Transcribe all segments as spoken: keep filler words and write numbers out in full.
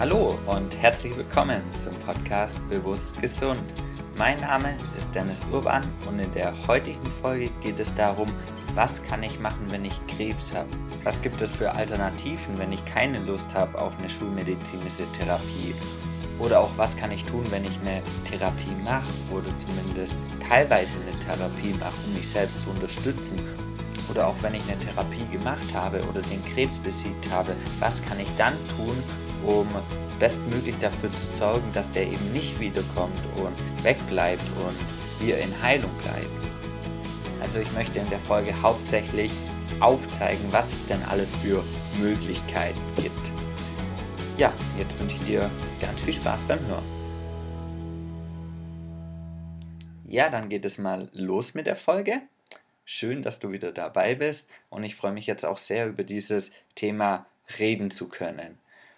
Hallo und herzlich willkommen zum Podcast Bewusst Gesund. Mein Name ist Dennis Urban und in der heutigen Folge geht es darum, was kann ich machen, wenn ich Krebs habe? Was gibt es für Alternativen, wenn ich keine Lust habe auf eine schulmedizinische Therapie? Oder auch, was kann ich tun, wenn ich eine Therapie mache oder zumindest teilweise eine Therapie mache, um mich selbst zu unterstützen? Oder auch wenn ich eine Therapie gemacht habe oder den Krebs besiegt habe, was kann ich dann tun, um bestmöglich dafür zu sorgen, dass der eben nicht wiederkommt und wegbleibt und wir in Heilung bleiben? Also ich möchte in der Folge hauptsächlich aufzeigen, was es denn alles für Möglichkeiten gibt. Ja, jetzt wünsche ich dir ganz viel Spaß beim Hören. Ja, dann geht es mal los mit der Folge. Schön, dass du wieder dabei bist und ich freue mich jetzt auch sehr über dieses Thema reden zu können.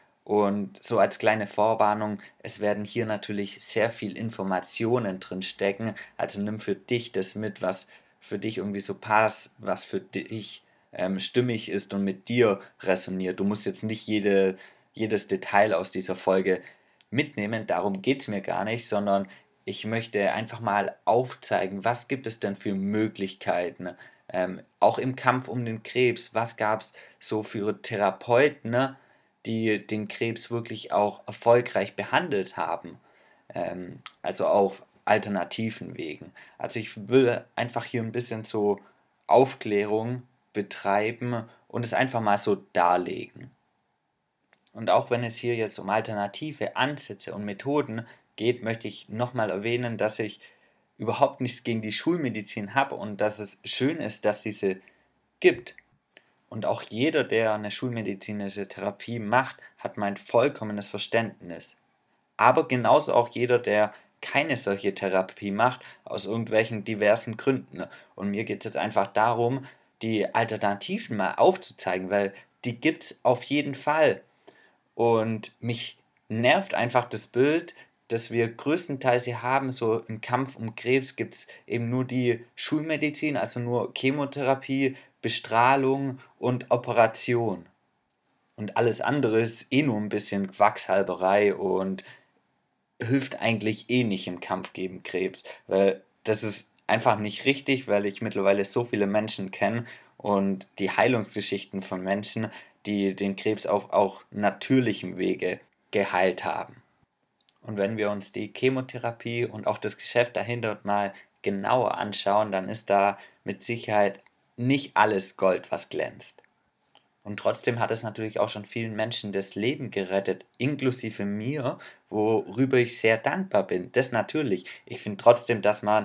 Und so als kleine Vorwarnung, es werden hier natürlich sehr viel Informationen drin stecken, also nimm für dich das mit, was für dich irgendwie so passt, was für dich ähm, stimmig ist und mit dir resoniert. Du musst jetzt nicht jede, jedes Detail aus dieser Folge mitnehmen, darum geht es mir gar nicht, sondern ich möchte einfach mal aufzeigen, was gibt es denn für Möglichkeiten, ähm, auch im Kampf um den Krebs, was gab es so für Therapeuten, ne, die den Krebs wirklich auch erfolgreich behandelt haben, ähm, also auf alternativen Wegen. Also ich will einfach hier ein bisschen so Aufklärung betreiben und es einfach mal so darlegen. Und auch wenn es hier jetzt um alternative Ansätze und Methoden geht, möchte ich nochmal erwähnen, dass ich überhaupt nichts gegen die Schulmedizin habe und dass es schön ist, dass diese gibt. Und auch jeder, der eine schulmedizinische Therapie macht, hat mein vollkommenes Verständnis. Aber genauso auch jeder, der keine solche Therapie macht, aus irgendwelchen diversen Gründen. Und mir geht es jetzt einfach darum, die Alternativen mal aufzuzeigen, weil die gibt es auf jeden Fall. Und mich nervt einfach das Bild, das wir größtenteils hier haben, so im Kampf um Krebs gibt es eben nur die Schulmedizin, also nur Chemotherapie, Bestrahlung und Operation. Und alles andere ist eh nur ein bisschen Quacksalberei und hilft eigentlich eh nicht im Kampf gegen Krebs. Weil das ist einfach nicht richtig, weil ich mittlerweile so viele Menschen kenne und die Heilungsgeschichten von Menschen, die den Krebs auf auch natürlichem Wege geheilt haben. Und wenn wir uns die Chemotherapie und auch das Geschäft dahinter mal genauer anschauen, dann ist da mit Sicherheit nicht alles Gold, was glänzt. Und trotzdem hat es natürlich auch schon vielen Menschen das Leben gerettet, inklusive mir, worüber ich sehr dankbar bin. Das natürlich. Ich finde trotzdem, dass man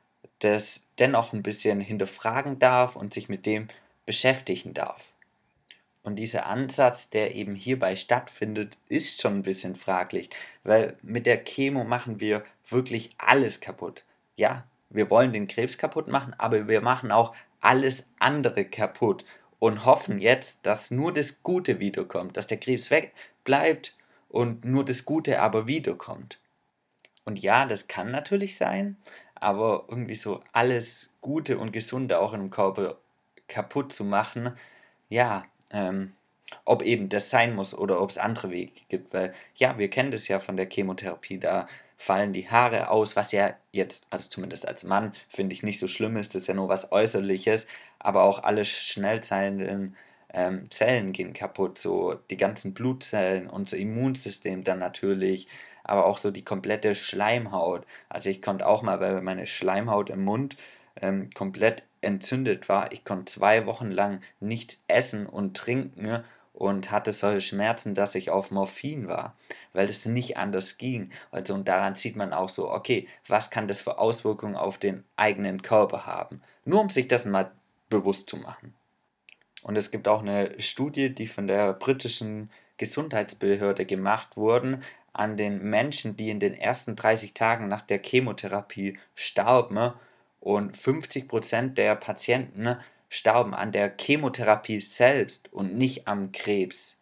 das dennoch ein bisschen hinterfragen darf und sich mit dem beschäftigen darf. Und dieser Ansatz, der eben hierbei stattfindet, ist schon ein bisschen fraglich, weil mit der Chemo machen wir wirklich alles kaputt. Ja, wir wollen den Krebs kaputt machen, aber wir machen auch alles andere kaputt und hoffen jetzt, dass nur das Gute wiederkommt, dass der Krebs wegbleibt und nur das Gute aber wiederkommt. Und ja, das kann natürlich sein, aber irgendwie so alles Gute und Gesunde auch im Körper kaputt zu machen, ja, ähm, ob eben das sein muss oder ob es andere Wege gibt, weil ja, wir kennen das ja von der Chemotherapie, da fallen die Haare aus, was ja jetzt, also zumindest als Mann, finde ich nicht so schlimm ist, das ist ja nur was Äußerliches, aber auch alle schnell zeilenden ähm, Zellen gehen kaputt, so die ganzen Blutzellen, unser Immunsystem dann natürlich, aber auch so die komplette Schleimhaut. Also ich konnte auch mal, weil meine Schleimhaut im Mund ähm, komplett entzündet war, ich konnte zwei Wochen lang nichts essen und trinken und hatte solche Schmerzen, dass ich auf Morphin war, weil es nicht anders ging. Also und daran sieht man auch so, okay, was kann das für Auswirkungen auf den eigenen Körper haben? Nur um sich das mal bewusst zu machen. Und es gibt auch eine Studie, die von der britischen Gesundheitsbehörde gemacht wurde, an den Menschen, die in den ersten dreißig Tagen nach der Chemotherapie starben. Und fünfzig Prozent der Patienten starben an der Chemotherapie selbst und nicht am Krebs.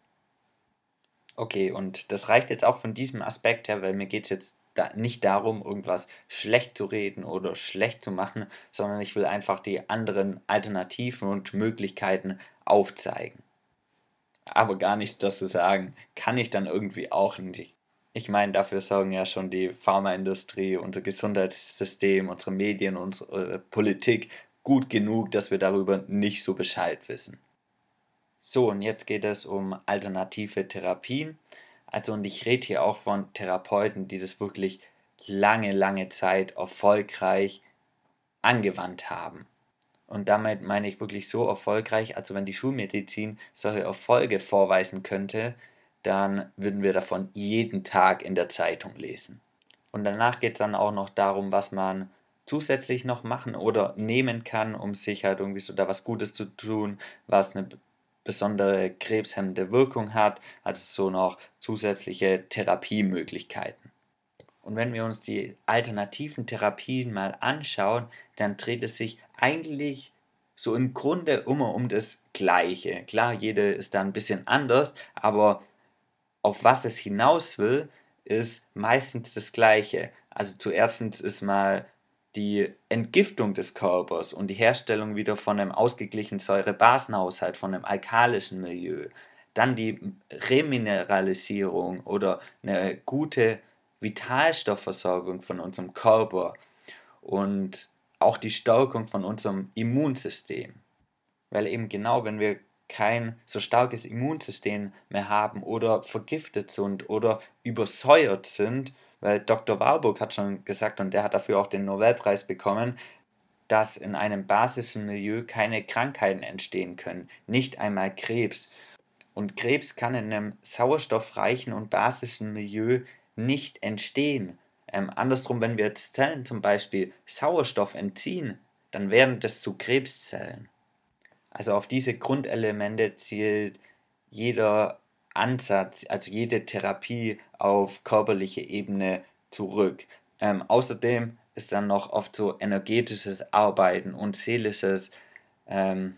Okay, und das reicht jetzt auch von diesem Aspekt her, weil mir geht es jetzt da nicht darum, irgendwas schlecht zu reden oder schlecht zu machen, sondern ich will einfach die anderen Alternativen und Möglichkeiten aufzeigen. aber gar nichts dazu sagen. Kann ich dann irgendwie auch nicht. Ich meine, dafür sorgen ja schon die Pharmaindustrie, unser Gesundheitssystem, unsere Medien, unsere Politik gut genug, dass wir darüber nicht so Bescheid wissen. So, und jetzt geht es um alternative Therapien. Also, und ich rede hier auch von Therapeuten, die das wirklich lange, lange Zeit erfolgreich angewandt haben. Und damit meine ich wirklich so erfolgreich, also wenn die Schulmedizin solche Erfolge vorweisen könnte, dann würden wir davon jeden Tag in der Zeitung lesen. Und danach geht es dann auch noch darum, was man zusätzlich noch machen oder nehmen kann, um sich halt irgendwie so da was Gutes zu tun, was eine besondere krebshemmende Wirkung hat, also so noch zusätzliche Therapiemöglichkeiten. Und wenn wir uns die alternativen Therapien mal anschauen, dann dreht es sich eigentlich so im Grunde immer um das Gleiche. Klar, jede ist da ein bisschen anders, aber auf was es hinaus will, ist meistens das Gleiche. Also zuerst ist mal die Entgiftung des Körpers und die Herstellung wieder von einem ausgeglichenen Säure-Basen-Haushalt, von einem alkalischen Milieu. Dann die Remineralisierung oder eine gute Vitalstoffversorgung von unserem Körper und auch die Stärkung von unserem Immunsystem. Weil eben genau, wenn wir kein so starkes Immunsystem mehr haben oder vergiftet sind oder übersäuert sind, weil Doktor Warburg hat schon gesagt, und der hat dafür auch den Nobelpreis bekommen, dass in einem basischen Milieu keine Krankheiten entstehen können, nicht einmal Krebs. Und Krebs kann in einem sauerstoffreichen und basischen Milieu nicht entstehen. Ähm, andersrum, wenn wir jetzt Zellen zum Beispiel Sauerstoff entziehen, dann werden das zu Krebszellen. Also auf diese Grundelemente zielt jeder Ansatz, also jede Therapie auf körperliche Ebene zurück. Ähm, außerdem ist dann noch oft so energetisches Arbeiten und seelisches ähm,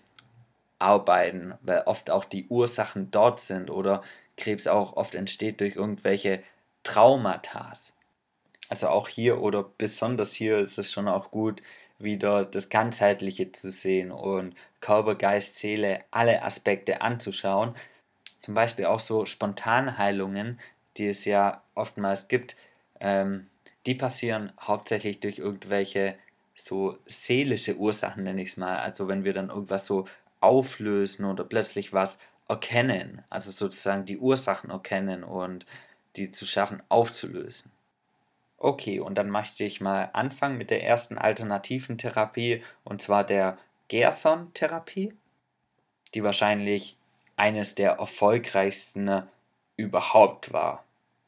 Arbeiten, weil oft auch die Ursachen dort sind oder Krebs auch oft entsteht durch irgendwelche Traumata. Also auch hier oder besonders hier ist es schon auch gut, wieder das Ganzheitliche zu sehen und Körper, Geist, Seele, alle Aspekte anzuschauen. Zum Beispiel auch so Spontanheilungen, die es ja oftmals gibt, ähm, die passieren hauptsächlich durch irgendwelche so seelische Ursachen, nenne ich es mal. Also wenn wir dann irgendwas so auflösen oder plötzlich was erkennen, also sozusagen die Ursachen erkennen und die zu schaffen aufzulösen. Okay, und dann möchte ich mal anfangen mit der ersten alternativen Therapie, und zwar der Gerson-Therapie, die wahrscheinlich eines der erfolgreichsten überhaupt war.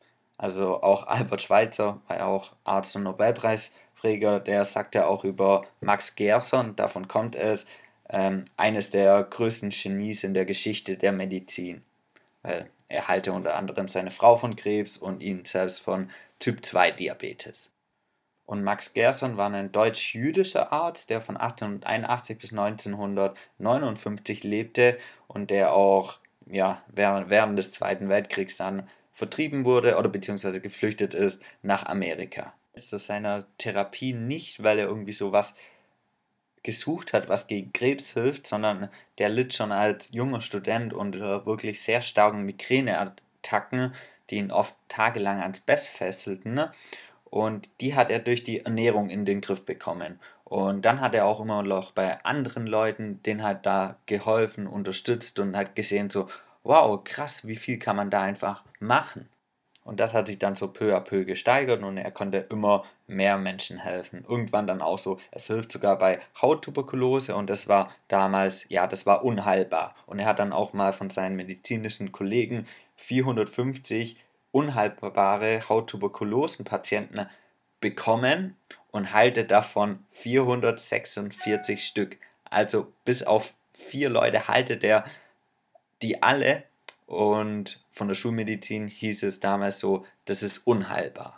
Also auch Albert Schweitzer, war ja auch Arzt und Nobelpreisträger, der sagt ja auch über Max Gerson, davon kommt es, ähm, eines der größten Genies in der Geschichte der Medizin. Weil er heilte unter anderem seine Frau von Krebs und ihn selbst von Typ zwei Diabetes. Und Max Gerson war ein deutsch-jüdischer Arzt, der von achtzehnhunderteinundachtzig bis neunzehnhundertneunundfünfzig lebte und der auch ja, während, während des Zweiten Weltkriegs dann vertrieben wurde oder beziehungsweise geflüchtet ist nach Amerika. Zu seiner Therapie nicht, weil er irgendwie so was gesucht hat, was gegen Krebs hilft, sondern der litt schon als junger Student unter wirklich sehr starken Migräneattacken, die ihn oft tagelang ans Bett fesselten. Ne? Und die hat er durch die Ernährung in den Griff bekommen. Und dann hat er auch immer noch bei anderen Leuten denen halt da geholfen, unterstützt und hat gesehen so, wow, krass, wie viel kann man da einfach machen. Und das hat sich dann so peu à peu gesteigert und er konnte immer mehr Menschen helfen. Irgendwann dann auch so, es hilft sogar bei Hauttuberkulose und das war damals, ja, das war unheilbar. Und er hat dann auch mal von seinen medizinischen Kollegen vierhundertfünfzig unheilbare Hauttuberkulosenpatienten bekommen und heilte davon vierhundertsechsundvierzig Stück. Also bis auf vier Leute haltet er die alle und von der Schulmedizin hieß es damals so, das ist unheilbar.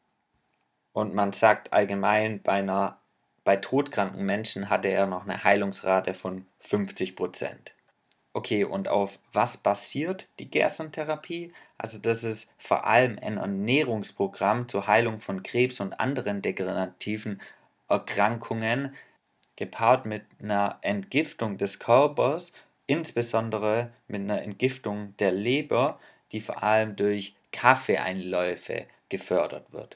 Und man sagt allgemein, bei, einer, bei todkranken Menschen hatte er noch eine Heilungsrate von fünfzig Prozent. Okay, und auf was basiert die Gerson-Therapie? Also das ist vor allem ein Ernährungsprogramm zur Heilung von Krebs und anderen degenerativen Erkrankungen, gepaart mit einer Entgiftung des Körpers insbesondere mit einer Entgiftung der Leber, die vor allem durch Kaffeeeinläufe gefördert wird.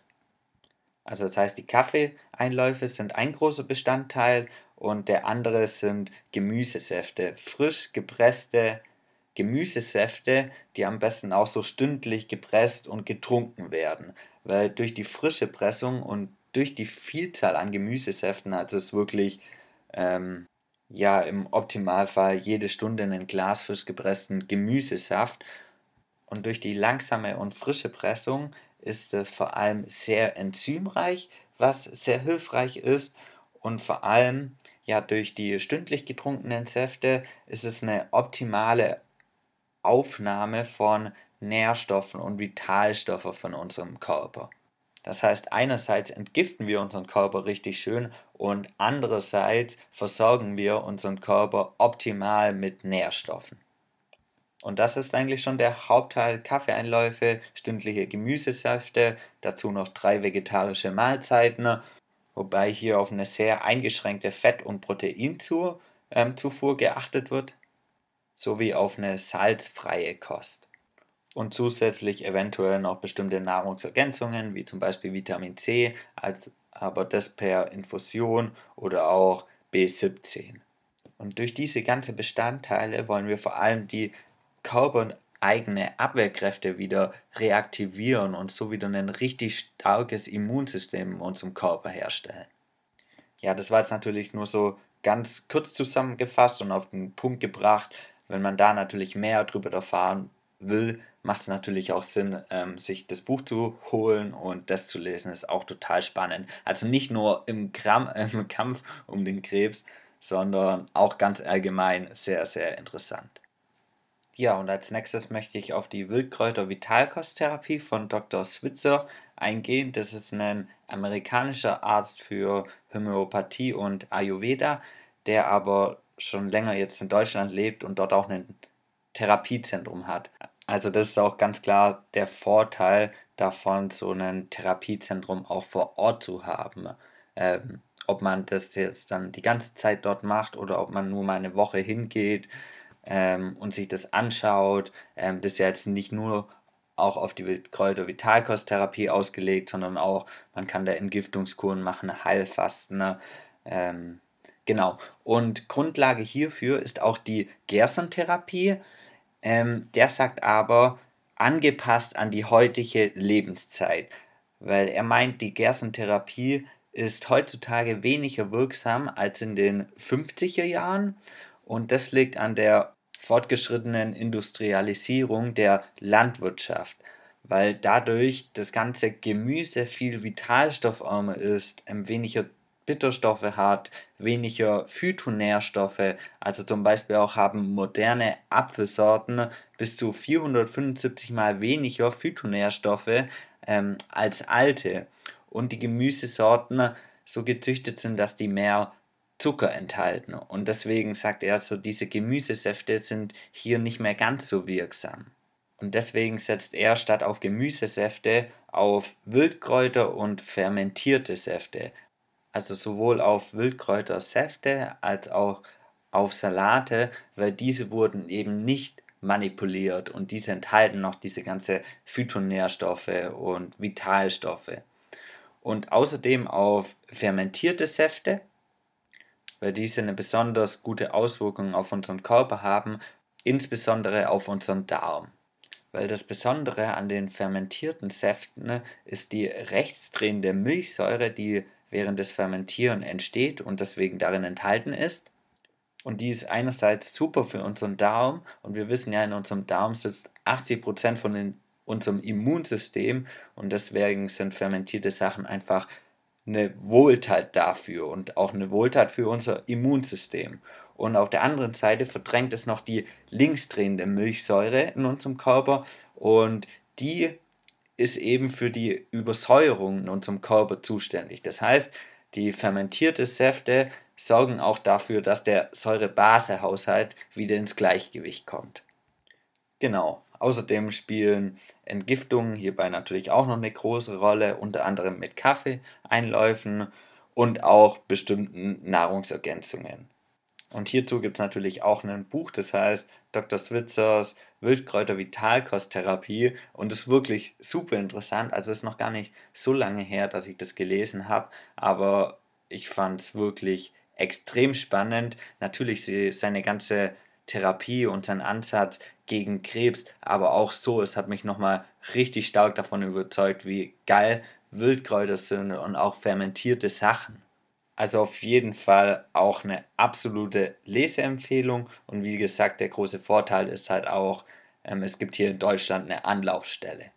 Also das heißt, die Kaffeeeinläufe sind ein großer Bestandteil und der andere sind Gemüsesäfte, frisch gepresste Gemüsesäfte, die am besten auch so stündlich gepresst und getrunken werden, weil durch die frische Pressung und durch die Vielzahl an Gemüsesäften, also es ist wirklich ähm, ja im Optimalfall jede Stunde ein Glas frisch gepressten Gemüsesaft und durch die langsame und frische Pressung ist es vor allem sehr enzymreich, was sehr hilfreich ist und vor allem ja durch die stündlich getrunkenen Säfte ist es eine optimale Aufnahme von Nährstoffen und Vitalstoffen von unserem Körper. Das heißt, einerseits entgiften wir unseren Körper richtig schön und andererseits versorgen wir unseren Körper optimal mit Nährstoffen. Und das ist eigentlich schon der Hauptteil: Kaffeeeinläufe, stündliche Gemüsesäfte, dazu noch drei vegetarische Mahlzeiten, wobei hier auf eine sehr eingeschränkte Fett- und Proteinzufuhr ähm, geachtet wird, sowie auf eine salzfreie Kost. Und zusätzlich eventuell noch bestimmte Nahrungsergänzungen, wie zum Beispiel Vitamin C, als, aber das per Infusion oder auch B siebzehn. Und durch diese ganzen Bestandteile wollen wir vor allem die körpereigene Abwehrkräfte wieder reaktivieren und so wieder ein richtig starkes Immunsystem in unserem Körper herstellen. Ja, das war jetzt natürlich nur so ganz kurz zusammengefasst und auf den Punkt gebracht. Wenn man da natürlich mehr darüber erfahren will, macht es natürlich auch Sinn, ähm, sich das Buch zu holen und das zu lesen. Ist auch total spannend. Also nicht nur im, Kram, äh, im Kampf um den Krebs, sondern auch ganz allgemein sehr, sehr interessant. Ja, und als nächstes möchte ich auf die Wildkräuter-Vitalkosttherapie von Doktor Switzer eingehen. Das ist ein amerikanischer Arzt für Homöopathie und Ayurveda, der aber schon länger jetzt in Deutschland lebt und dort auch ein Therapiezentrum hat. Also das ist auch ganz klar der Vorteil davon, so ein Therapiezentrum auch vor Ort zu haben. Ähm, ob man das jetzt dann die ganze Zeit dort macht oder ob man nur mal eine Woche hingeht ähm, und sich das anschaut. Ähm, das ist ja jetzt nicht nur auch auf die Kräuter-Vitalkosttherapie ausgelegt, sondern auch, man kann da Entgiftungskuren machen, Heilfasten. Ne? Ähm, genau. Und Grundlage hierfür ist auch die Gerson-Therapie. Ähm, der sagt aber, angepasst an die heutige Lebenszeit. Weil er meint, die Gerson-Therapie ist heutzutage weniger wirksam als in den fünfziger Jahren. Und das liegt an der fortgeschrittenen Industrialisierung der Landwirtschaft, weil dadurch das ganze Gemüse viel vitalstoffärmer ist, ähm, weniger Bitterstoffe hat, weniger Phytonährstoffe, also zum Beispiel auch haben moderne Apfelsorten bis zu vierhundertfünfundsiebzig mal weniger Phytonährstoffe ähm, als alte und die Gemüsesorten so gezüchtet sind, dass die mehr Zucker enthalten. Und deswegen sagt er so, diese Gemüsesäfte sind hier nicht mehr ganz so wirksam. Und deswegen setzt er statt auf Gemüsesäfte auf Wildkräuter und fermentierte Säfte. Also sowohl auf Wildkräutersäfte als auch auf Salate, weil diese wurden eben nicht manipuliert und diese enthalten noch diese ganze Phytonährstoffe und Vitalstoffe. Und außerdem auf fermentierte Säfte, weil diese eine besonders gute Auswirkung auf unseren Körper haben, insbesondere auf unseren Darm. Weil das Besondere an den fermentierten Säften ist die rechtsdrehende Milchsäure, die während des Fermentieren entsteht und deswegen darin enthalten ist. Und die ist einerseits super für unseren Darm und wir wissen ja, in unserem Darm sitzt achtzig Prozent von den, unserem Immunsystem und deswegen sind fermentierte Sachen einfach eine Wohltat dafür und auch eine Wohltat für unser Immunsystem. Und auf der anderen Seite verdrängt es noch die linksdrehende Milchsäure in unserem Körper und die ist eben für die Übersäuerung in unserem Körper zuständig. Das heißt, die fermentierte Säfte sorgen auch dafür, dass der Säure-Base-Haushalt wieder ins Gleichgewicht kommt. Genau. Außerdem spielen Entgiftungen hierbei natürlich auch noch eine große Rolle, unter anderem mit Kaffeeeinläufen und auch bestimmten Nahrungsergänzungen. Und hierzu gibt es natürlich auch ein Buch, das heißt Doktor Switzers Wildkräuter-Vitalkosttherapie und ist wirklich super interessant. Also ist noch gar nicht so lange her, dass ich das gelesen habe, aber ich fand es wirklich extrem spannend. Natürlich sie, seine ganze Therapie und sein Ansatz gegen Krebs, aber auch so, es hat mich nochmal richtig stark davon überzeugt, wie geil Wildkräuter sind und auch fermentierte Sachen. Also auf jeden Fall auch eine absolute Leseempfehlung und wie gesagt, der große Vorteil ist halt auch, ähm, es gibt hier in Deutschland eine Anlaufstelle.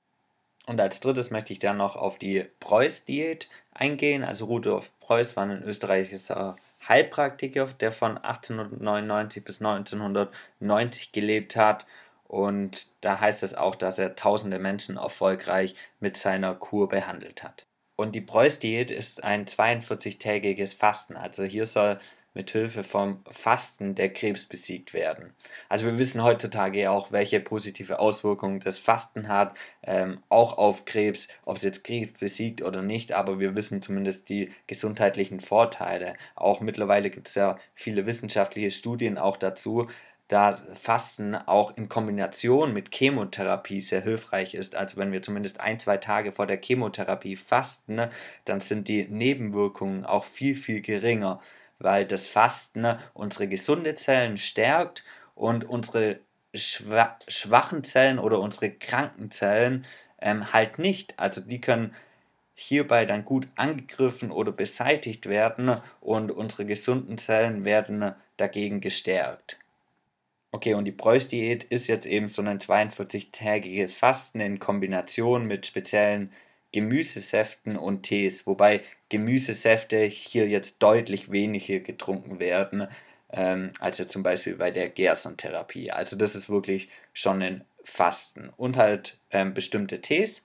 Und als drittes möchte ich dann noch auf die Preuß-Diät eingehen. Also Rudolf Preuß war ein österreichischer Heilpraktiker, der von achtzehnhundertneunundneunzig bis neunzehnhundertneunzig gelebt hat. Und da heißt es auch, dass er tausende Menschen erfolgreich mit seiner Kur behandelt hat. Und die Preuß-Diät ist ein zweiundvierzig-tägiges Fasten. Also hier soll mit Hilfe vom Fasten der Krebs besiegt werden. Also wir wissen heutzutage ja auch, welche positive Auswirkungen das Fasten hat, ähm, auch auf Krebs, ob es jetzt Krebs besiegt oder nicht, aber wir wissen zumindest die gesundheitlichen Vorteile. Auch mittlerweile gibt es ja viele wissenschaftliche Studien auch dazu, da Fasten auch in Kombination mit Chemotherapie sehr hilfreich ist. Also wenn wir zumindest ein, zwei Tage vor der Chemotherapie fasten, ne, dann sind die Nebenwirkungen auch viel, viel geringer, weil das Fasten ne, unsere gesunde Zellen stärkt und unsere schwa schwachen Zellen oder unsere kranken Zellen ähm, halt nicht. Also die können hierbei dann gut angegriffen oder beseitigt werden und unsere gesunden Zellen werden dagegen gestärkt. Okay, und die Preuß-Diät ist jetzt eben so ein zweiundvierzig-tägiges Fasten in Kombination mit speziellen Gemüsesäften und Tees, wobei Gemüsesäfte hier jetzt deutlich weniger getrunken werden, ähm, als jetzt zum Beispiel bei der Gerson-Therapie. Also das ist wirklich schon ein Fasten und halt ähm, bestimmte Tees.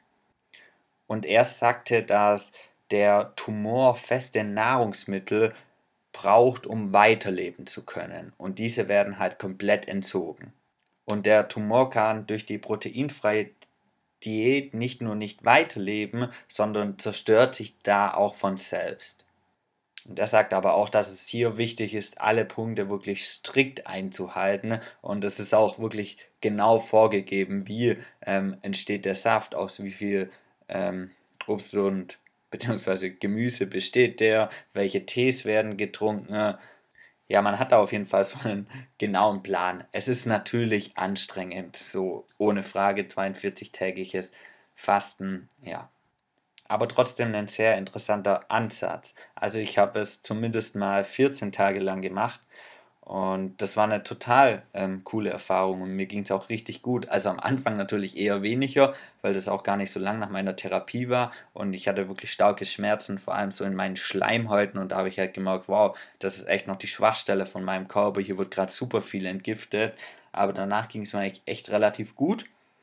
Und er sagte, dass der Tumor feste Nahrungsmittel braucht, um weiterleben zu können. Und diese werden halt komplett entzogen. Und der Tumor kann durch die proteinfreie Diät nicht nur nicht weiterleben, sondern zerstört sich da auch von selbst. Und er sagt aber auch, dass es hier wichtig ist, alle Punkte wirklich strikt einzuhalten. Und es ist auch wirklich genau vorgegeben, wie ähm, entsteht der Saft, aus wie viel ähm, Obst und beziehungsweise Gemüse besteht der, welche Tees werden getrunken. Ja, man hat da auf jeden Fall so einen genauen Plan. Es ist natürlich anstrengend, so ohne Frage zweiundvierzig-tägiges Fasten, ja, aber trotzdem ein sehr interessanter Ansatz. Also ich habe es zumindest mal vierzehn Tage lang gemacht und das war eine total ähm, coole Erfahrung und mir ging es auch richtig gut. Also am Anfang natürlich eher weniger, weil das auch gar nicht so lang nach meiner Therapie war und ich hatte wirklich starke Schmerzen, vor allem so in meinen Schleimhäuten und da habe ich halt gemerkt, wow, das ist echt noch die Schwachstelle von meinem Körper. Hier wird gerade super viel entgiftet, aber danach ging es mir echt, echt relativ gut.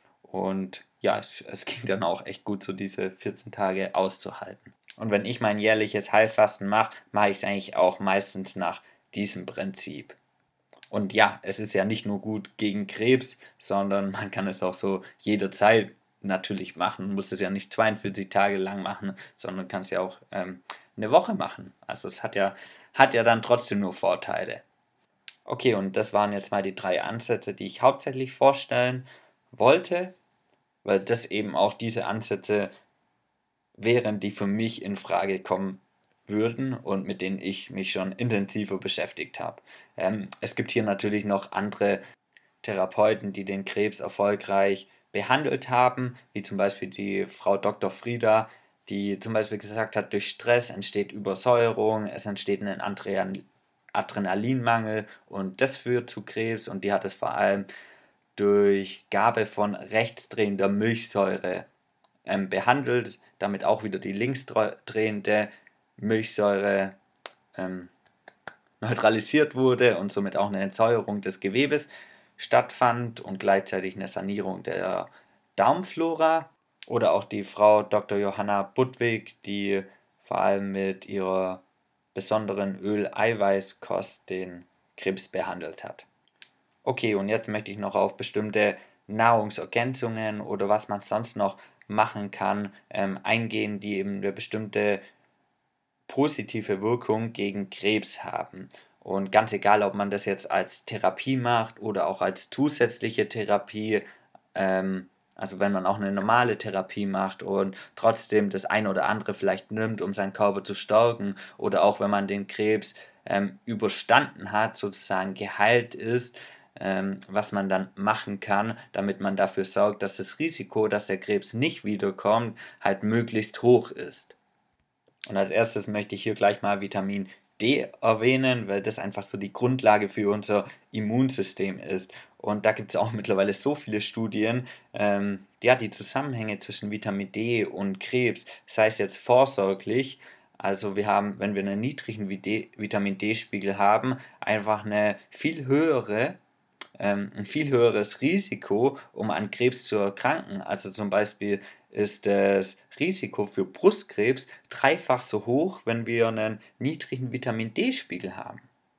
Und ja, es, es ging dann auch echt gut, so diese vierzehn Tage auszuhalten. Und wenn ich mein jährliches Heilfasten mache, mache ich es eigentlich auch meistens nach diesem Prinzip. Und ja, es ist ja nicht nur gut gegen Krebs, sondern man kann es auch so jederzeit natürlich machen. Man muss es ja nicht zweiundvierzig Tage lang machen, sondern kann es ja auch ähm, eine Woche machen. Also es hat ja, hat ja dann trotzdem nur Vorteile. Okay, und das waren jetzt mal die drei Ansätze, die ich hauptsächlich vorstellen wollte, weil das eben auch diese Ansätze wären, die für mich in Frage kommen würden und mit denen ich mich schon intensiver beschäftigt habe. Ähm, es gibt hier natürlich noch andere Therapeuten, die den Krebs erfolgreich behandelt haben, wie zum Beispiel die Frau Doktor Frieda, die zum Beispiel gesagt hat, durch Stress entsteht Übersäuerung, es entsteht ein Adrenalinmangel und das führt zu Krebs und die hat es vor allem durch Gabe von rechtsdrehender Milchsäure ähm, behandelt, damit auch wieder die linksdrehende Milchsäure ähm, neutralisiert wurde und somit auch eine Entsäuerung des Gewebes stattfand und gleichzeitig eine Sanierung der Darmflora. Oder auch die Frau Doktor Johanna Budwig, die vor allem mit ihrer besonderen Öl-Eiweiß-Kost den Krebs behandelt hat. Okay, und jetzt möchte ich noch auf bestimmte Nahrungsergänzungen oder was man sonst noch machen kann, ähm, eingehen, die eben eine bestimmte positive Wirkung gegen Krebs haben. Und ganz egal, ob man das jetzt als Therapie macht oder auch als zusätzliche Therapie, ähm, also wenn man auch eine normale Therapie macht und trotzdem das ein oder andere vielleicht nimmt, um seinen Körper zu stärken, oder auch wenn man den Krebs ähm, überstanden hat, sozusagen geheilt ist, ähm, was man dann machen kann, damit man dafür sorgt, dass das Risiko, dass der Krebs nicht wiederkommt, halt möglichst hoch ist. Und als erstes möchte ich hier gleich mal Vitamin D erwähnen, weil das einfach so die Grundlage für unser Immunsystem ist. Und da gibt es auch mittlerweile so viele Studien, ähm, ja, die Zusammenhänge zwischen Vitamin D und Krebs, sei es jetzt vorsorglich, also wir haben, wenn wir einen niedrigen Vitamin D-Spiegel haben, einfach eine viel höhere ähm, ein viel höheres Risiko, um an Krebs zu erkranken. Also zum Beispiel ist das Risiko für Brustkrebs dreifach so hoch, wenn wir einen niedrigen Vitamin D-Spiegel haben.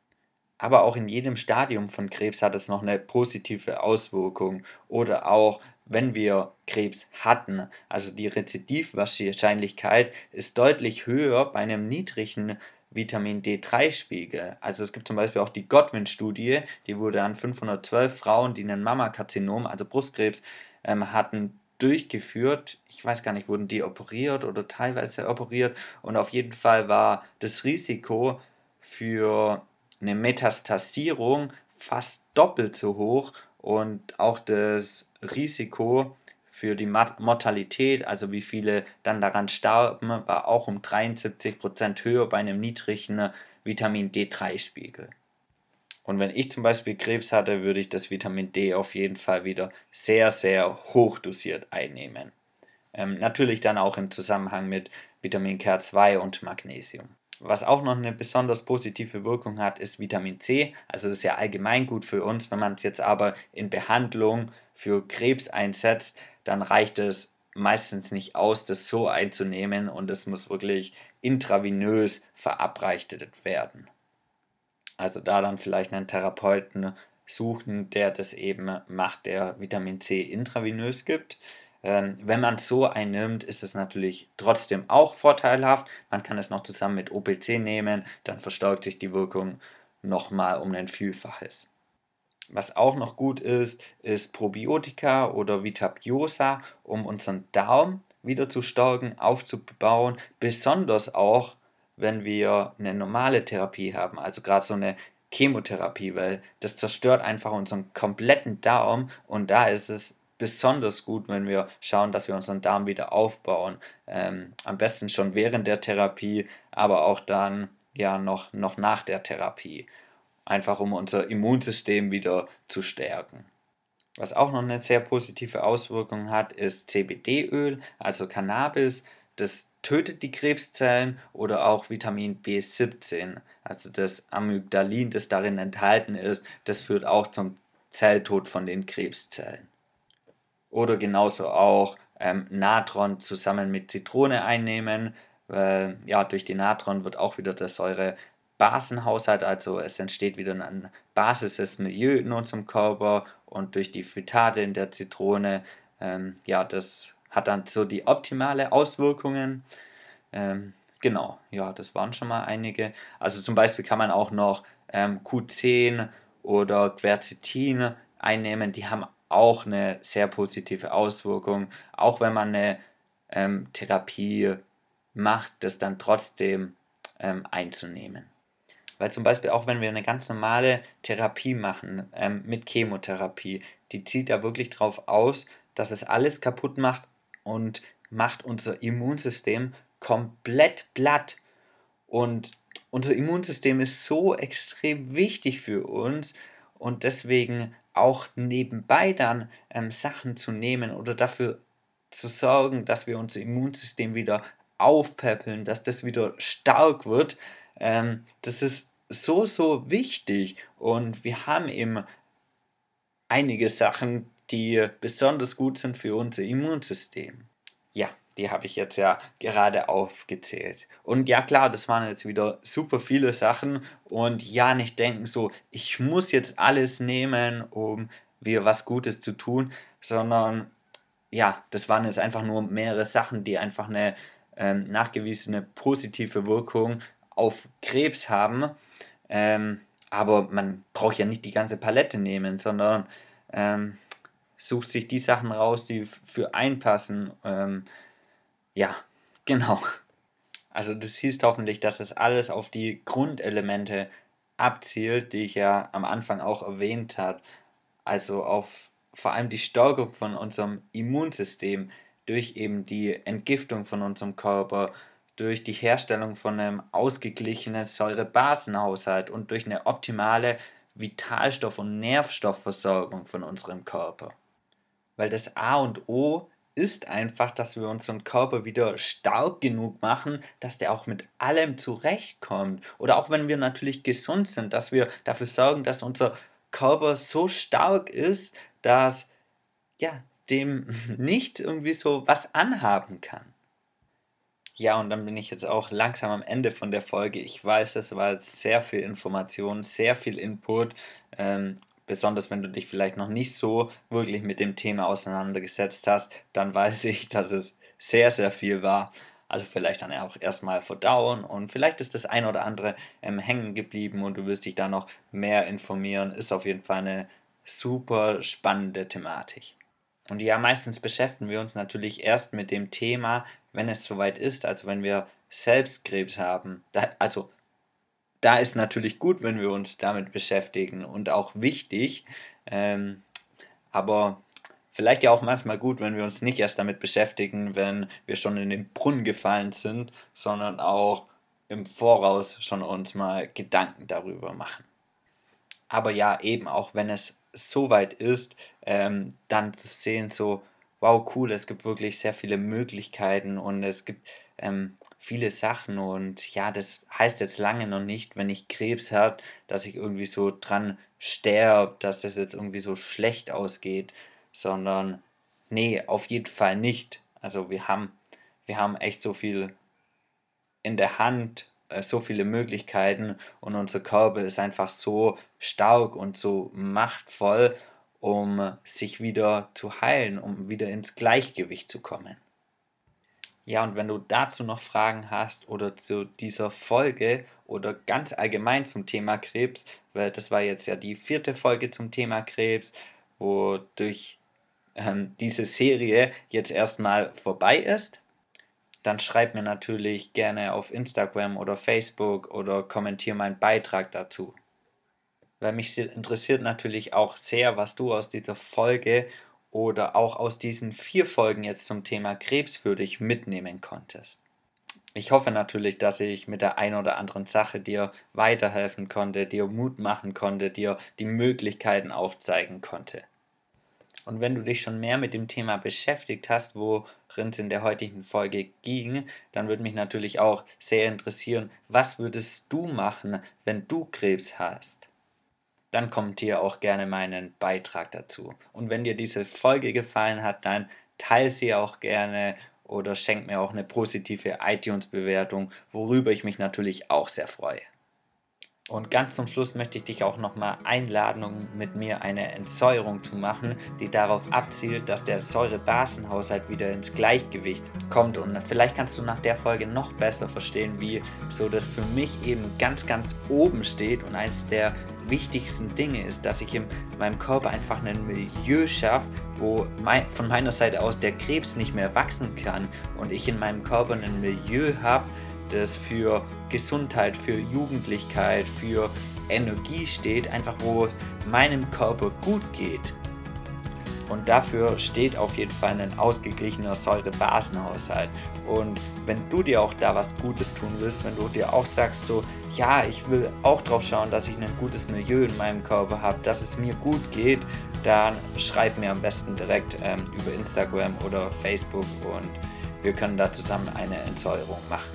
Aber auch in jedem Stadium von Krebs hat es noch eine positive Auswirkung. Oder auch, wenn wir Krebs hatten, also die Rezidivwahrscheinlichkeit ist deutlich höher bei einem niedrigen Vitamin D drei Spiegel. Also es gibt zum Beispiel auch die Godwin-Studie, die wurde an fünfhundertzwölf Frauen, die einen Mammakarzinom, also Brustkrebs, ähm, hatten, durchgeführt. Ich weiß gar nicht, wurden die operiert oder teilweise operiert. Und auf jeden Fall war das Risiko für eine Metastasierung fast doppelt so hoch und auch das Risiko für die Mortalität, also wie viele dann daran starben, war auch um dreiundsiebzig Prozent höher bei einem niedrigen Vitamin D drei Spiegel. Und wenn ich zum Beispiel Krebs hatte, würde ich das Vitamin D auf jeden Fall wieder sehr, sehr hoch dosiert einnehmen. Ähm, natürlich dann auch im Zusammenhang mit Vitamin K zwei und Magnesium. Was auch noch eine besonders positive Wirkung hat, ist Vitamin C. Also das ist ja allgemein gut für uns. Wenn man es jetzt aber in Behandlung für Krebs einsetzt, dann reicht es meistens nicht aus, das so einzunehmen, und es muss wirklich intravenös verabreicht werden. Also da dann vielleicht einen Therapeuten suchen, der das eben macht, der Vitamin C intravenös gibt. Ähm, wenn man es so einnimmt, ist es natürlich trotzdem auch vorteilhaft. Man kann es noch zusammen mit O P C nehmen, dann verstärkt sich die Wirkung nochmal um ein Vielfaches. Was auch noch gut ist, ist Probiotika oder Vitabiosa, um unseren Darm wieder zu stärken, aufzubauen, besonders auch, wenn wir eine normale Therapie haben, also gerade so eine Chemotherapie, weil das zerstört einfach unseren kompletten Darm, und da ist es besonders gut, wenn wir schauen, dass wir unseren Darm wieder aufbauen. Ähm, am besten schon während der Therapie, aber auch dann ja noch, noch nach der Therapie. Einfach um unser Immunsystem wieder zu stärken. Was auch noch eine sehr positive Auswirkung hat, ist C B D-Öl, also Cannabis. Das tötet die Krebszellen, oder auch Vitamin B siebzehn, also das Amygdalin, das darin enthalten ist, das führt auch zum Zelltod von den Krebszellen. Oder genauso auch ähm, Natron zusammen mit Zitrone einnehmen. Weil, ja, durch die Natron wird auch wieder der Säurebasenhaushalt, also es entsteht wieder ein basisches Milieu in unserem Körper, und durch die Phytate in der Zitrone, ähm, ja, das hat dann so die optimale Auswirkungen. Ähm, genau, ja, das waren schon mal einige. Also zum Beispiel kann man auch noch ähm, Q zehn oder Quercetin einnehmen, die haben auch eine sehr positive Auswirkung, auch wenn man eine ähm, Therapie macht, das dann trotzdem ähm, einzunehmen. Weil zum Beispiel auch wenn wir eine ganz normale Therapie machen, ähm, mit Chemotherapie, die zielt ja wirklich darauf aus, dass es alles kaputt macht und macht unser Immunsystem komplett platt. Und unser Immunsystem ist so extrem wichtig für uns, und deswegen auch nebenbei dann ähm, Sachen zu nehmen oder dafür zu sorgen, dass wir unser Immunsystem wieder aufpäppeln, dass das wieder stark wird, ähm, das ist so, so wichtig. Und wir haben eben einige Sachen, die besonders gut sind für unser Immunsystem. Ja, die habe ich jetzt ja gerade aufgezählt. Und ja, klar, das waren jetzt wieder super viele Sachen. Und ja, nicht denken so, ich muss jetzt alles nehmen, um mir was Gutes zu tun, sondern ja, das waren jetzt einfach nur mehrere Sachen, die einfach eine ähm, nachgewiesene positive Wirkung auf Krebs haben. Ähm, Aber man braucht ja nicht die ganze Palette nehmen, sondern ähm, sucht sich die Sachen raus, die für einen passen. Ähm, ja, genau. Also das hieß hoffentlich, dass es alles auf die Grundelemente abzielt, die ich ja am Anfang auch erwähnt habe. Also auf vor allem die Stärkung von unserem Immunsystem durch eben die Entgiftung von unserem Körper, durch die Herstellung von einem ausgeglichenen Säurebasenhaushalt und durch eine optimale Vitalstoff- und Nährstoffversorgung von unserem Körper. Weil das A und O ist einfach, dass wir unseren Körper wieder stark genug machen, dass der auch mit allem zurechtkommt. Oder auch wenn wir natürlich gesund sind, dass wir dafür sorgen, dass unser Körper so stark ist, dass ja, dem nicht irgendwie so was anhaben kann. Ja, und dann bin ich jetzt auch langsam am Ende von der Folge. Ich weiß, es war jetzt sehr viel Information, sehr viel Input. Ähm, besonders wenn du dich vielleicht noch nicht so wirklich mit dem Thema auseinandergesetzt hast, dann weiß ich, dass es sehr, sehr viel war. Also vielleicht dann auch erstmal verdauen und vielleicht ist das ein oder andere ähm, hängen geblieben und du wirst dich da noch mehr informieren. Ist auf jeden Fall eine super spannende Thematik. Und ja, meistens beschäftigen wir uns natürlich erst mit dem Thema, wenn es soweit ist, also wenn wir selbst Krebs haben. Da, also da ist natürlich gut, wenn wir uns damit beschäftigen und auch wichtig, ähm, aber vielleicht ja auch manchmal gut, wenn wir uns nicht erst damit beschäftigen, wenn wir schon in den Brunnen gefallen sind, sondern auch im Voraus schon uns mal Gedanken darüber machen. Aber ja, eben auch wenn es so weit ist, ähm, dann zu sehen, so, wow, cool, es gibt wirklich sehr viele Möglichkeiten und es gibt ähm, viele Sachen und ja, das heißt jetzt lange noch nicht, wenn ich Krebs habe, dass ich irgendwie so dran sterbe, dass das jetzt irgendwie so schlecht ausgeht, sondern nee, auf jeden Fall nicht. Also wir haben, wir haben echt so viel in der Hand, äh, so viele Möglichkeiten und unser Körper ist einfach so stark und so machtvoll, um sich wieder zu heilen, um wieder ins Gleichgewicht zu kommen. Ja, und wenn du dazu noch Fragen hast oder zu dieser Folge oder ganz allgemein zum Thema Krebs, weil das war jetzt ja die vierte Folge zum Thema Krebs, wodurch ähm, diese Serie jetzt erstmal vorbei ist, dann schreib mir natürlich gerne auf Instagram oder Facebook oder kommentiere meinen Beitrag dazu. Weil mich interessiert natürlich auch sehr, was du aus dieser Folge oder auch aus diesen vier Folgen jetzt zum Thema Krebs für dich mitnehmen konntest. Ich hoffe natürlich, dass ich mit der einen oder anderen Sache dir weiterhelfen konnte, dir Mut machen konnte, dir die Möglichkeiten aufzeigen konnte. Und wenn du dich schon mehr mit dem Thema beschäftigt hast, worin es in der heutigen Folge ging, dann würde mich natürlich auch sehr interessieren, was würdest du machen, wenn du Krebs hast? Dann kommentiere auch gerne meinen Beitrag dazu. Und wenn dir diese Folge gefallen hat, dann teile sie auch gerne oder schenk mir auch eine positive iTunes-Bewertung, worüber ich mich natürlich auch sehr freue. Und ganz zum Schluss möchte ich dich auch nochmal einladen, um mit mir eine Entsäuerung zu machen, die darauf abzielt, dass der Säurebasenhaushalt wieder ins Gleichgewicht kommt. Und vielleicht kannst du nach der Folge noch besser verstehen, wie so das für mich eben ganz, ganz oben steht und eines der wichtigsten Dinge ist, dass ich in meinem Körper einfach ein Milieu schaffe, wo mein, von meiner Seite aus der Krebs nicht mehr wachsen kann und ich in meinem Körper ein Milieu habe, das für Gesundheit, für Jugendlichkeit, für Energie steht, einfach wo es meinem Körper gut geht. Und dafür steht auf jeden Fall ein ausgeglichener Säurebasenhaushalt. Und wenn du dir auch da was Gutes tun willst, wenn du dir auch sagst so, ja, ich will auch drauf schauen, dass ich ein gutes Milieu in meinem Körper habe, dass es mir gut geht, dann schreib mir am besten direkt ähm, über Instagram oder Facebook und wir können da zusammen eine Entsäuerung machen.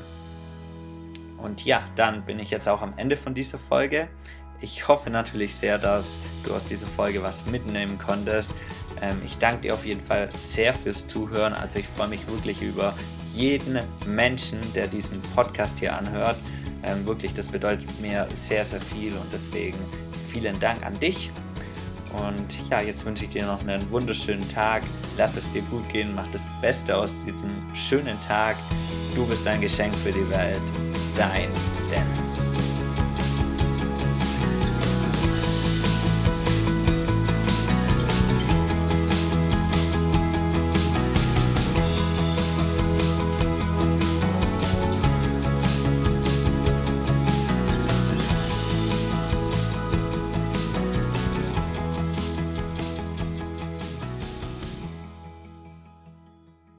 Und ja, dann bin ich jetzt auch am Ende von dieser Folge. Ich hoffe natürlich sehr, dass du aus dieser Folge was mitnehmen konntest. Ähm, ich danke dir auf jeden Fall sehr fürs Zuhören. Also ich freue mich wirklich über jeden Menschen, der diesen Podcast hier anhört. Ähm, wirklich, das bedeutet mir sehr, sehr viel und deswegen vielen Dank an dich. Und ja, jetzt wünsche ich dir noch einen wunderschönen Tag. Lass es dir gut gehen, mach das Beste aus diesem schönen Tag. Du bist ein Geschenk für die Welt. Dein Dennis.